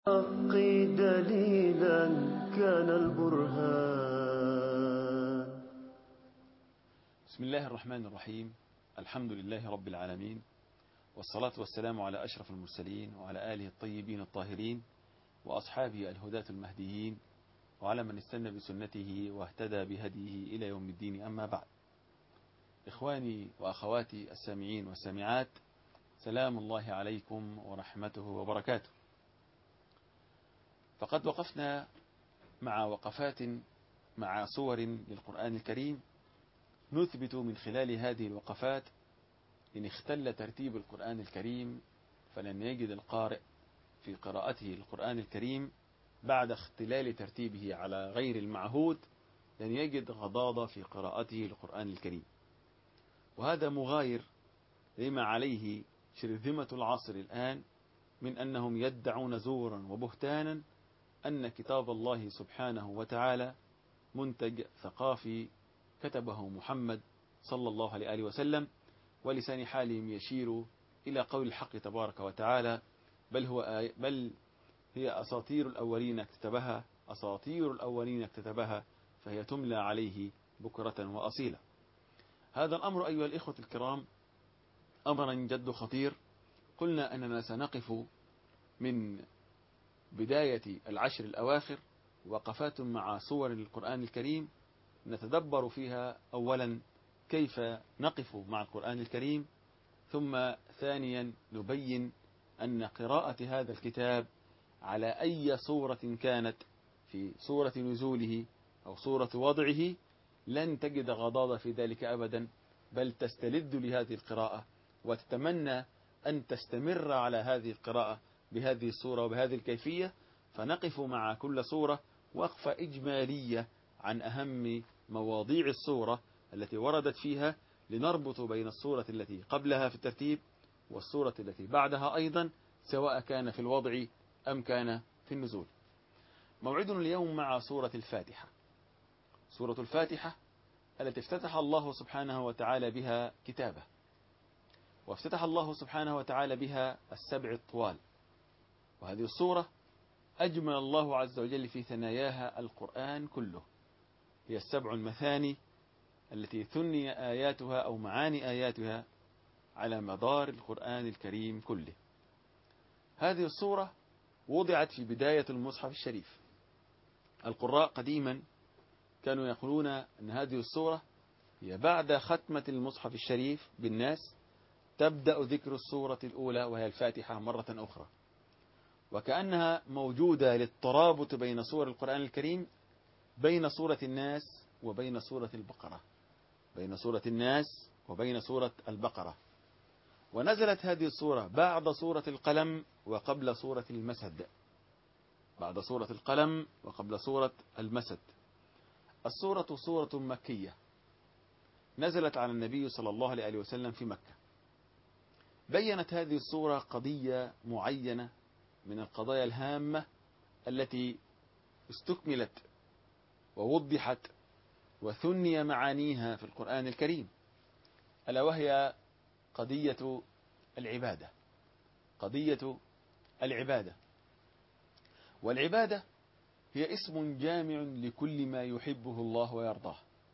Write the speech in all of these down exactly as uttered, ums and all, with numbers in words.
حقي دليلا كان البرهان. بسم الله الرحمن الرحيم. الحمد لله رب العالمين، والصلاة والسلام على أشرف المرسلين وعلى آله الطيبين الطاهرين وأصحابه الهداة المهديين وعلى من استنى بسنته واهتدى بهديه إلى يوم الدين. أما بعد، إخواني وأخواتي السامعين والسامعات، سلام الله عليكم ورحمته وبركاته. فقد وقفنا مع وقفات مع صور للقرآن الكريم نثبت من خلال هذه الوقفات إن اختل ترتيب القرآن الكريم فلن يجد القارئ في قراءته القرآن الكريم بعد اختلال ترتيبه على غير المعهود لن يجد غضاضة في قراءته القرآن الكريم، وهذا مغاير لما عليه شرذمة العصر الآن من أنهم يدعون زورا وبهتانا أن كتاب الله سبحانه وتعالى منتج ثقافي كتبه محمد صلى الله عليه وسلم، ولسان حالهم يشير إلى قول الحق تبارك وتعالى: بل هو آي بل هي أساطير الأولين اكتتبها أساطير الأولين اكتتبها فهي تملى عليه بكرة وأصيلا. هذا الأمر أيها الإخوة الكرام أمرا جد خطير. قلنا أننا سنقف من بداية العشر الأواخر وقفات مع صور القرآن الكريم نتدبر فيها أولا كيف نقف مع القرآن الكريم، ثم ثانيا نبين أن قراءة هذا الكتاب على أي صورة كانت في صورة نزوله أو صورة وضعه لن تجد غضاضة في ذلك أبدا، بل تستلذ لهذه القراءة وتتمنى أن تستمر على هذه القراءة بهذه الصورة وبهذه الكيفية. فنقف مع كل صورة وقفة إجمالية عن أهم مواضيع الصورة التي وردت فيها، لنربط بين الصورة التي قبلها في الترتيب والصورة التي بعدها أيضا، سواء كان في الوضع أم كان في النزول. موعدنا اليوم مع سورة الفاتحة. سورة الفاتحة التي افتتح الله سبحانه وتعالى بها كتابه، وافتتح الله سبحانه وتعالى بها السبع الطوال، وهذه السورة أجمل الله عز وجل في ثناياها القرآن كله. هي السبع المثاني التي ثني آياتها أو معاني آياتها على مدار القرآن الكريم كله. هذه السورة وضعت في بداية المصحف الشريف. القراء قديما كانوا يقولون أن هذه السورة هي بعد ختمة المصحف الشريف بالناس تبدأ ذكر السورة الأولى وهي الفاتحة مرة أخرى، وكأنها موجودة للترابط بين سور القرآن الكريم بين سورة الناس وبين سورة البقرة بين سورة الناس وبين سورة البقرة. ونزلت هذه السورة بعد سورة القلم وقبل سورة المسد بعد سورة القلم وقبل سورة المسد. السورة سورة مكية نزلت على النبي صلى الله عليه وسلم في مكة. بينت هذه السورة قضية معينة من القضايا الهامة التي استكملت ووضحت وثني معانيها في القرآن الكريم، ألا وهي قضية العبادة قضية العبادة والعبادة هي اسم جامع لكل ما يحبه الله ويرضاه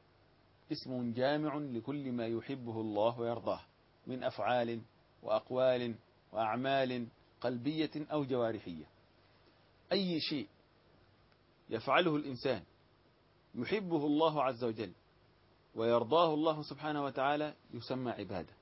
اسم جامع لكل ما يحبه الله ويرضاه من أفعال وأقوال وأعمال قلبية أو جوارحية. أي شيء يفعله الإنسان يحبه الله عز وجل ويرضاه الله سبحانه وتعالى يسمى عبادة.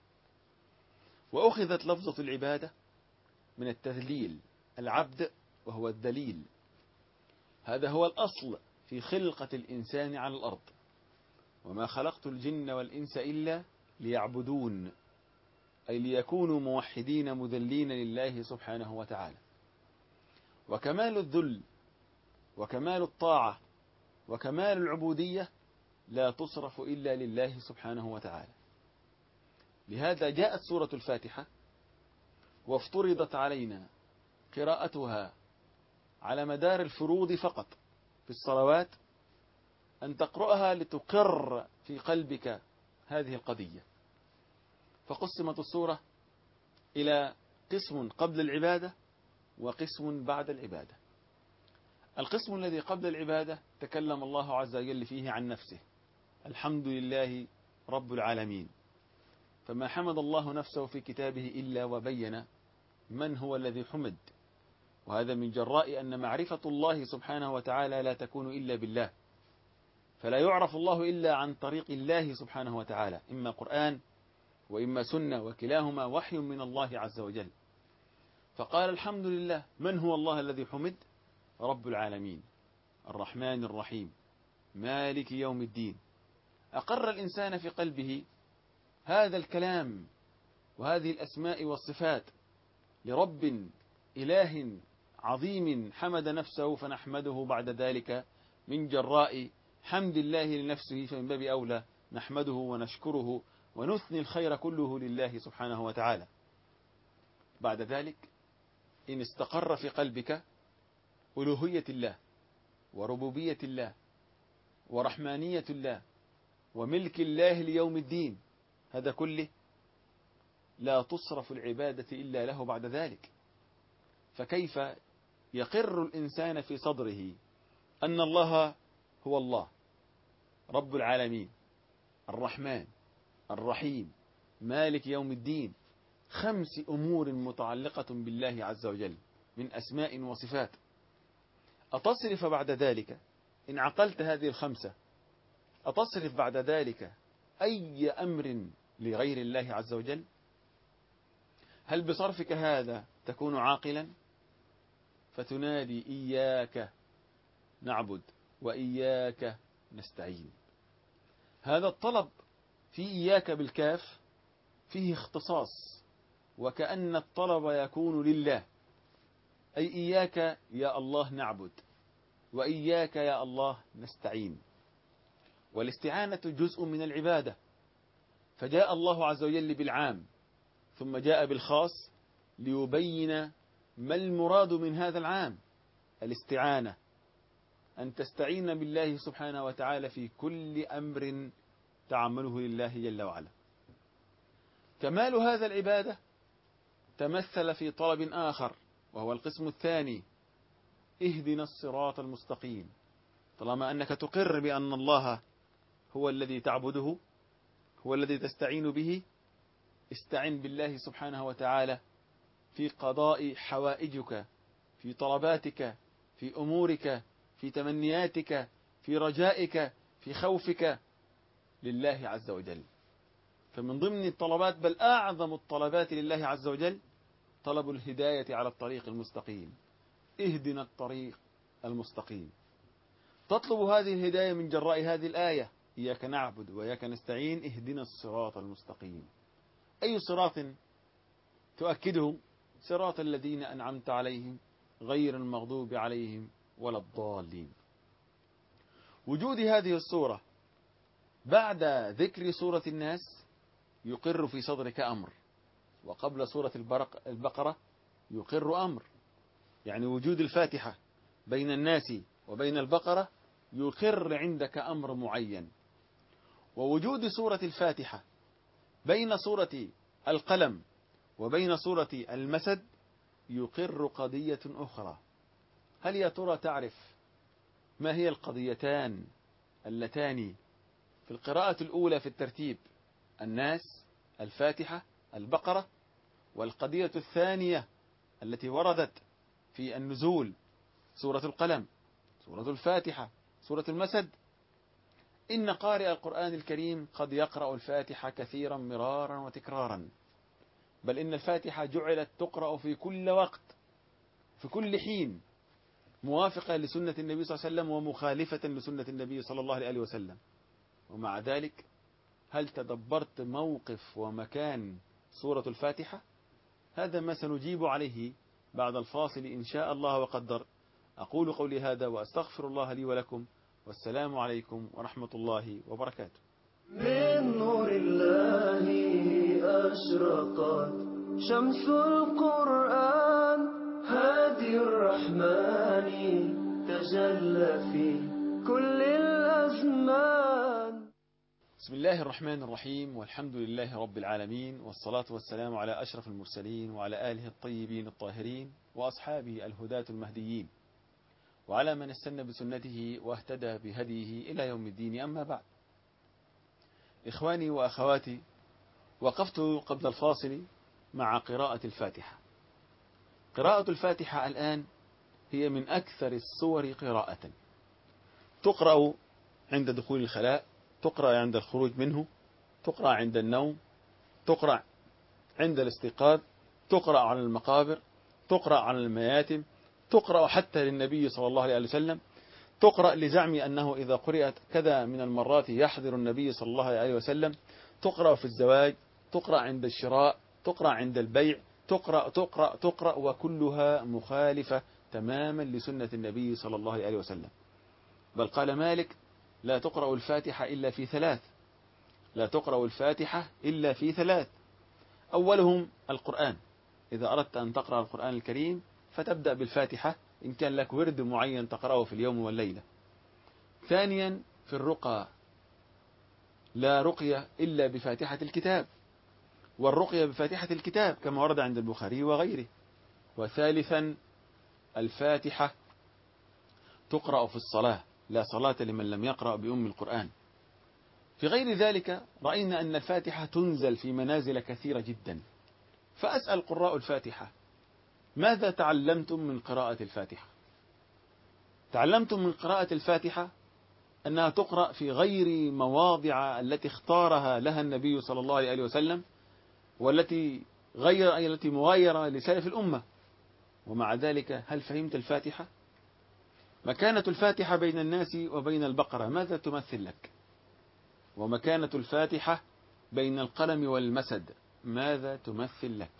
وأخذت لفظة العبادة من التذليل، العبد وهو الدليل. هذا هو الأصل في خلقة الإنسان على الأرض: وما خلقت الجن والإنس إلا ليعبدون، أي ليكونوا موحدين مذلين لله سبحانه وتعالى. وكمال الذل وكمال الطاعة وكمال العبودية لا تصرف إلا لله سبحانه وتعالى. لهذا جاءت سورة الفاتحة وافترضت علينا قراءتها على مدار الفروض فقط في الصلوات، أن تقرأها لتقر في قلبك هذه القضية. فقسمت السورة إلى قسم قبل العبادة وقسم بعد العبادة. القسم الذي قبل العبادة تكلم الله عز وجل فيه عن نفسه: الحمد لله رب العالمين. فما حمد الله نفسه في كتابه إلا وبين من هو الذي حمد، وهذا من جراء أن معرفة الله سبحانه وتعالى لا تكون إلا بالله، فلا يعرف الله إلا عن طريق الله سبحانه وتعالى، إما قرآن وإما سنة، وكلاهما وحي من الله عز وجل. فقال الحمد لله. من هو الله الذي حمد؟ رب العالمين الرحمن الرحيم مالك يوم الدين. أقر الإنسان في قلبه هذا الكلام وهذه الأسماء والصفات لرب إله عظيم حمد نفسه، فنحمده بعد ذلك من جراء حمد الله لنفسه، فمن باب أولى نحمده ونشكره ونثني الخير كله لله سبحانه وتعالى. بعد ذلك إن استقر في قلبك ألوهية الله وربوبية الله ورحمانية الله وملك الله ليوم الدين، هذا كله لا تصرف العبادة إلا له بعد ذلك. فكيف يقر الإنسان في صدره أن الله هو الله رب العالمين الرحمن الرحيم مالك يوم الدين، خمس أمور متعلقة بالله عز وجل من أسماء وصفات، أتصرف بعد ذلك إن عقلت هذه الخمسة، أتصرف بعد ذلك أي أمر لغير الله عز وجل؟ هل بصرفك هذا تكون عاقلا؟ فتنادي: إياك نعبد وإياك نستعين. هذا الطلب في إياك بالكاف فيه اختصاص، وكأن الطلب يكون لله، أي إياك يا الله نعبد وإياك يا الله نستعين. والاستعانة جزء من العبادة، فجاء الله عز وجل بالعام ثم جاء بالخاص ليبين ما المراد من هذا العام. الاستعانة أن تستعين بالله سبحانه وتعالى في كل أمر تعمله لله جل وعلا. كمال هذا العبادة تمثل في طلب آخر، وهو القسم الثاني: اهدنا الصراط المستقيم. طالما أنك تقر بأن الله هو الذي تعبده، هو الذي تستعين به، استعن بالله سبحانه وتعالى في قضاء حوائجك، في طلباتك، في أمورك، في تمنياتك، في رجائك، في خوفك لله عز وجل. فمن ضمن الطلبات، بل أعظم الطلبات لله عز وجل، طلب الهداية على الطريق المستقيم. اهدنا الطريق المستقيم. تطلب هذه الهداية من جراء هذه الآية: إياك نعبد وإياك نستعين اهدنا الصراط المستقيم. أي صراط تؤكده؟ صراط الذين أنعمت عليهم غير المغضوب عليهم ولا الضالين. وجود هذه الصورة بعد ذكر سورة الناس يقر في صدرك أمر، وقبل سورة البقرة يقر أمر. يعني وجود الفاتحة بين الناس وبين البقرة يقر عندك أمر معين، ووجود سورة الفاتحة بين سورة القلم وبين سورة المسد يقر قضية أخرى. هل يا ترى تعرف ما هي القضيتان اللتان في القراءة الأولى في الترتيب؟ الناس، الفاتحة، البقرة. والقضية الثانية التي وردت في النزول: سورة القلم، سورة الفاتحة، سورة المسد. إن قارئ القرآن الكريم قد يقرأ الفاتحة كثيرا مرارا وتكرارا، بل إن الفاتحة جعلت تقرأ في كل وقت، في كل حين، موافقة لسنة النبي صلى الله عليه وسلم ومخالفة لسنة النبي صلى الله عليه وسلم. ومع ذلك هل تدبرت موقف ومكان سورة الفاتحة؟ هذا ما سنجيب عليه بعد الفاصل إن شاء الله وقدر. أقول قولي هذا وأستغفر الله لي ولكم، والسلام عليكم ورحمة الله وبركاته. من نور الله أشرقت شمس القرآن، هادي الرحمن تجلى في كل الأزمان. بسم الله الرحمن الرحيم، والحمد لله رب العالمين، والصلاة والسلام على أشرف المرسلين وعلى آله الطيبين الطاهرين وأصحابه الهداة المهديين، وعلى من استنى بسنته واهتدى بهديه إلى يوم الدين. أما بعد، إخواني وأخواتي، وقفت قبل الفاصل مع قراءة الفاتحة. قراءة الفاتحة الآن هي من أكثر الصور قراءة، تقرأ عند دخول الخلاء، تقرأ عند الخروج منه، تقرأ عند النوم، تقرأ عند الاستيقاظ، تقرأ على المقابر، تقرأ على المياتم، تقرأ حتى للنبي صلى الله عليه وسلم، تقرأ لزعم أنه إذا قرأت كذا من المرات يحضر النبي صلى الله عليه وسلم، تقرأ في الزواج، تقرأ عند الشراء، تقرأ عند البيع، تقرأ تقرأ تقرأ وكلها مخالفة تماما لسنة النبي صلى الله عليه وسلم. بل قال مالك: لا تقرأ الفاتحة إلا في ثلاث، لا تقرأ الفاتحة إلا في ثلاث. أولهم القرآن، إذا أردت أن تقرأ القرآن الكريم فتبدأ بالفاتحة إن كان لك ورد معين تقرأه في اليوم والليلة. ثانيا في الرقى، لا رقية إلا بفاتحة الكتاب، والرقية بفاتحة الكتاب كما ورد عند البخاري وغيره. وثالثا الفاتحة تقرأ في الصلاة، لا صلاة لمن لم يقرأ بأم القرآن. في غير ذلك رأينا أن الفاتحة تنزل في منازل كثيرة جدا. فأسأل قراء الفاتحة: ماذا تعلمتم من قراءة الفاتحة؟ تعلمتم من قراءة الفاتحة أنها تقرأ في غير مواضع التي اختارها لها النبي صلى الله عليه وسلم، والتي غير أي التي مغايرة لسلف الأمة. ومع ذلك هل فهمت الفاتحة؟ مكانة الفاتحة بين الناس وبين البقرة ماذا تمثل لك؟ ومكانة الفاتحة بين القلم والمسد ماذا تمثل لك؟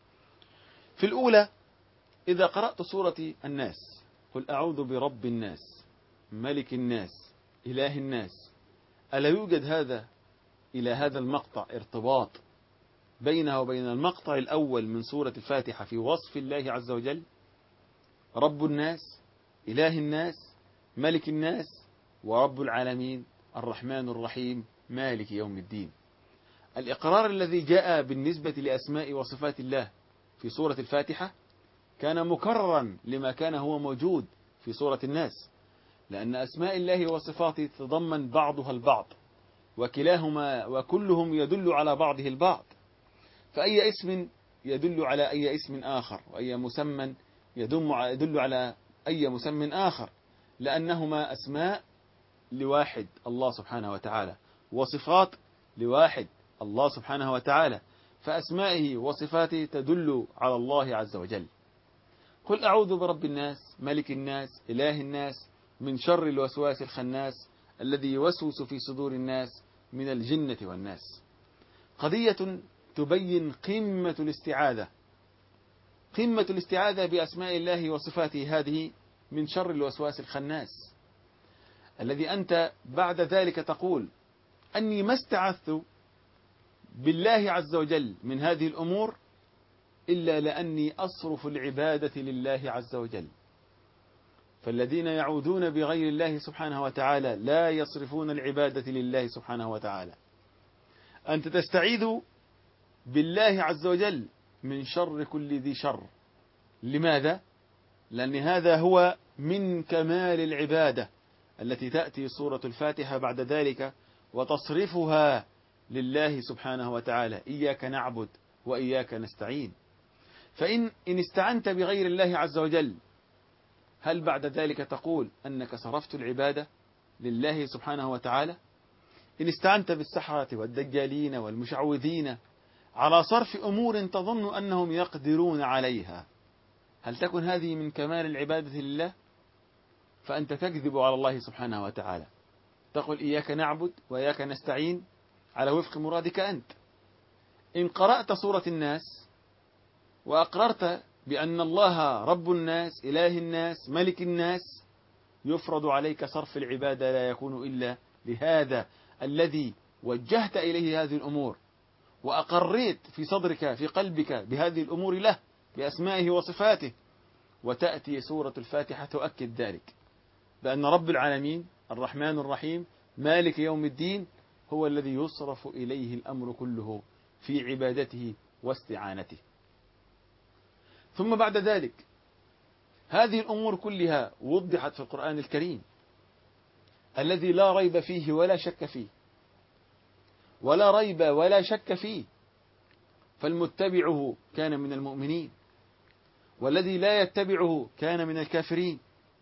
في الأولى، إذا قرأت سورة الناس: قل أعوذ برب الناس ملك الناس إله الناس، ألا يوجد هذا إلى هذا المقطع ارتباط بينها وبين المقطع الأول من سورة الفاتحة في وصف الله عز وجل؟ رب الناس، إله الناس، ملك الناس، ورب العالمين، الرحمن الرحيم، مالك يوم الدين. الإقرار الذي جاء بالنسبة لأسماء وصفات الله في سورة الفاتحة كان مكررا لما كان هو موجود في سورة الناس، لأن أسماء الله وصفاته تتضمن بعضها البعض، وكلاهما وكلهم يدل على بعضه البعض، فأي اسم يدل على أي اسم آخر، وأي مسمى يدل على أي مسمى آخر، لأنهما أسماء لواحد الله سبحانه وتعالى، وصفات لواحد الله سبحانه وتعالى، فأسمائه وصفاته تدل على الله عز وجل. قل أعوذ برب الناس ملك الناس إله الناس من شر الوسواس الخناس الذي يوسوس في صدور الناس من الجنة والناس. قضية تبين قمة الاستعاذة، قمة الاستعاذة بأسماء الله وصفاته هذه من شر الوسواس الخناس، الذي أنت بعد ذلك تقول: أني ما استعذت بالله عز وجل من هذه الأمور إلا لأني أصرف العبادة لله عز وجل. فالذين يعوذون بغير الله سبحانه وتعالى لا يصرفون العبادة لله سبحانه وتعالى. أنت تستعيذ بالله عز وجل من شر كل ذي شر. لماذا؟ لأن هذا هو من كمال العبادة التي تأتي سورة الفاتحة بعد ذلك وتصرفها لله سبحانه وتعالى: إياك نعبد وإياك نستعين. فإن إن استعنت بغير الله عز وجل، هل بعد ذلك تقول أنك صرفت العبادة لله سبحانه وتعالى؟ إن استعنت بالسحرة والدجالين والمشعوذين على صرف أمور تظن أنهم يقدرون عليها، هل تكن هذه من كمال العبادة لله؟ فأنت تكذب على الله سبحانه وتعالى، تقول إياك نعبد وإياك نستعين على وفق مرادك أنت. إن قرأت سورة الناس وأقررت بأن الله رب الناس إله الناس ملك الناس، يفرض عليك صرف العبادة لا يكون إلا لهذا الذي وجهت إليه هذه الأمور، وأقريت في صدرك في قلبك بهذه الأمور له بأسمائه وصفاته. وتأتي سورة الفاتحة تؤكد ذلك، بأن رب العالمين الرحمن الرحيم مالك يوم الدين هو الذي يصرف إليه الأمر كله في عبادته واستعانته. ثم بعد ذلك هذه الأمور كلها وضحت في القرآن الكريم الذي لا ريب فيه ولا شك فيه، ولا ريب ولا شك فيه، فالمتبعه كان من المؤمنين، والذي لا يتبعه كان من الكافرين،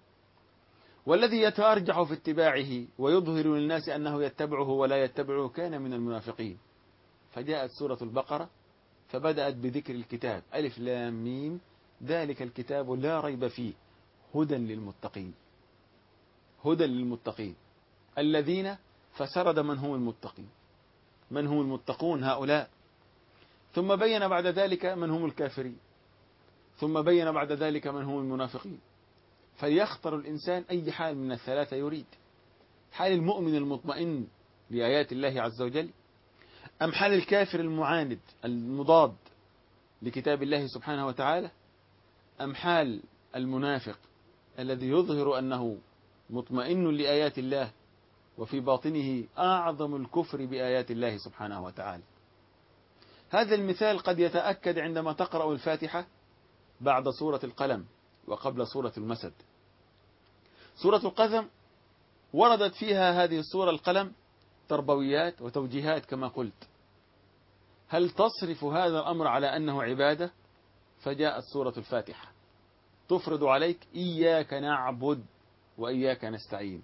والذي يتأرجح في اتباعه ويظهر للناس أنه يتبعه ولا يتبعه كان من المنافقين. فجاءت سورة البقرة فبدأت بذكر الكتاب، ألف لام ميم، ذلك الكتاب لا ريب فيه هدى للمتقين. هدى للمتقين الذين، فسرد من هم المتقين، من هم المتقون هؤلاء، ثم بين بعد ذلك من هم الكافرين، ثم بين بعد ذلك من هم المنافقين. فليختر الإنسان أي حال من الثلاثة يريد، حال المؤمن المطمئن بآيات الله عز وجل، أم حال الكافر المعاند المضاد لكتاب الله سبحانه وتعالى، أم حال المنافق الذي يظهر أنه مطمئن لآيات الله وفي باطنه أعظم الكفر بآيات الله سبحانه وتعالى. هذا المثال قد يتأكد عندما تقرأ الفاتحة بعد سورة القلم وقبل سورة المسد. سورة القلم وردت فيها هذه السورة القلم تربويات وتوجيهات كما قلت. هل تصرف هذا الأمر على أنه عبادة؟ فجاءت سورة الفاتحة تفرض عليك إياك نعبد وإياك نستعين،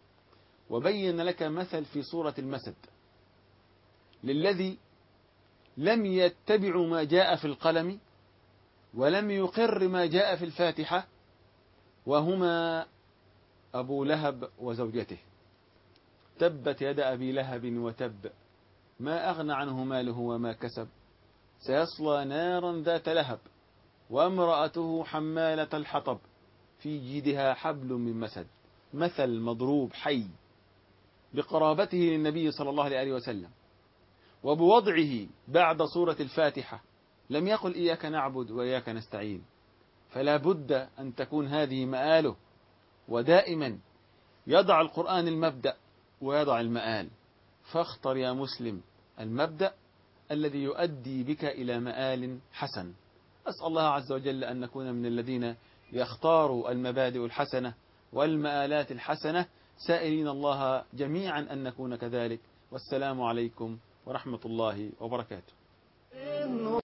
وبين لك مثل في سورة المسد للذي لم يتبع ما جاء في القلم ولم يقر ما جاء في الفاتحة، وهما أبو لهب وزوجته. تبت يد أبي لهب وتب ما أغنى عنه ماله وما كسب سيصلى نارا ذات لهب وامرأته حمالة الحطب في جيدها حبل من مسد. مثل مضروب حي بقرابته للنبي صلى الله عليه وسلم وبوضعه بعد سورة الفاتحة. لم يقل إياك نعبد وإياك نستعين، فلا بد أن تكون هذه مآله، ودائما يضع القرآن المبدأ ويضع المآل. فاختر يا مسلم المبدأ الذي يؤدي بك إلى مآل حسن. أسأل الله عز وجل أن نكون من الذين يختاروا المبادئ الحسنة والمآلات الحسنة، سائلين الله جميعا أن نكون كذلك. والسلام عليكم ورحمة الله وبركاته.